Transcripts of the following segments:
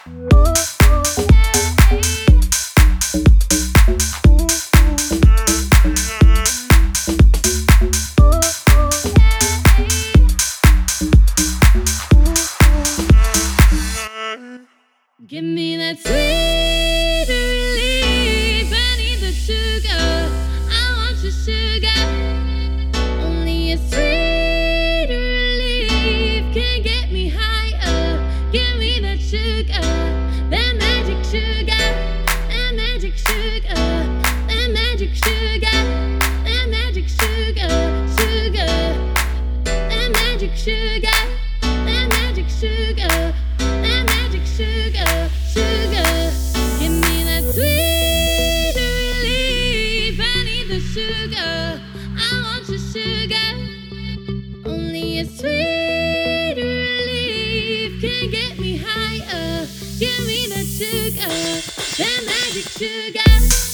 Give me that sweet relief. I need the sugar. I want your sugar. Only a sweet relief can get me higher. Give me that sugar, that magic sugar, that magic sugar, that magic sugar, that magic sugar, sugar, that magic sugar, that magic sugar. Sugar, sugar, give me that sweet relief. I need the sugar. I want your sugar. Only a sweet relief can get me higher. Give me that sugar, that magic sugar,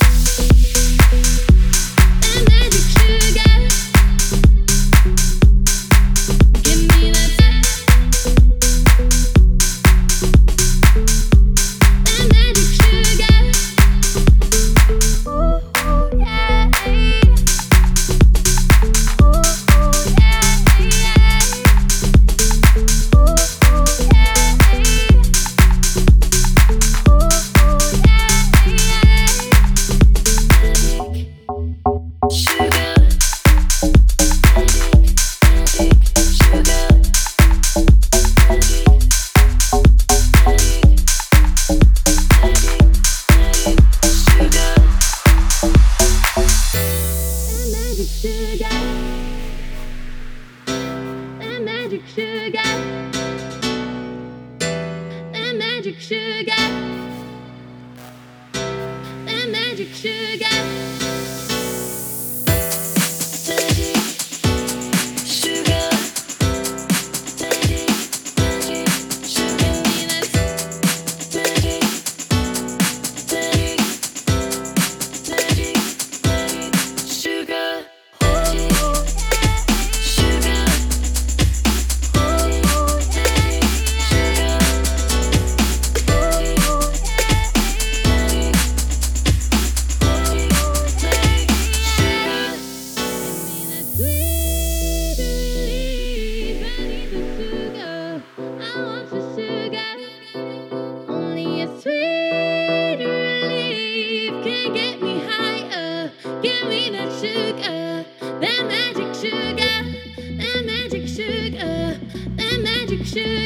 that magic sugar. Give me that. Magic sugar, that magic sugar, magic sugar, magic, magic sugar, magic, magic, magic, magic sugar, magic, sugar. Give me that sugar, that magic sugar, that magic sugar, that magic sugar.